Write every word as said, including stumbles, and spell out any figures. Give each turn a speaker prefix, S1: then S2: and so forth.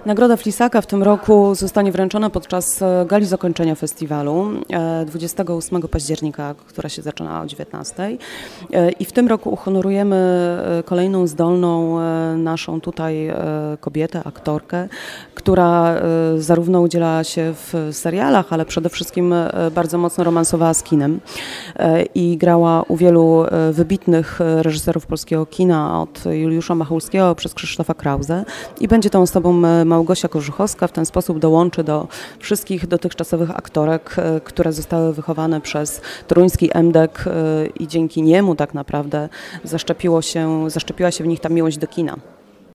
S1: Nagroda Flisaka w tym roku zostanie wręczona podczas gali zakończenia festiwalu dwudziestego ósmego października, która się zaczyna o dziewiętnastej. I w tym roku uhonorujemy kolejną zdolną naszą tutaj kobietę, aktorkę, która zarówno udziela się w serialach, ale przede wszystkim bardzo mocno romansowała z kinem i grała u wielu wybitnych reżyserów polskiego kina, od Juliusza Machulskiego przez Krzysztofa Krause, i będzie tą osobą Małgosia Korzuchowska. W ten sposób dołączy do wszystkich dotychczasowych aktorek, które zostały wychowane przez toruński em de ka i dzięki niemu tak naprawdę zaszczepiło się, zaszczepiła się w nich ta miłość do kina.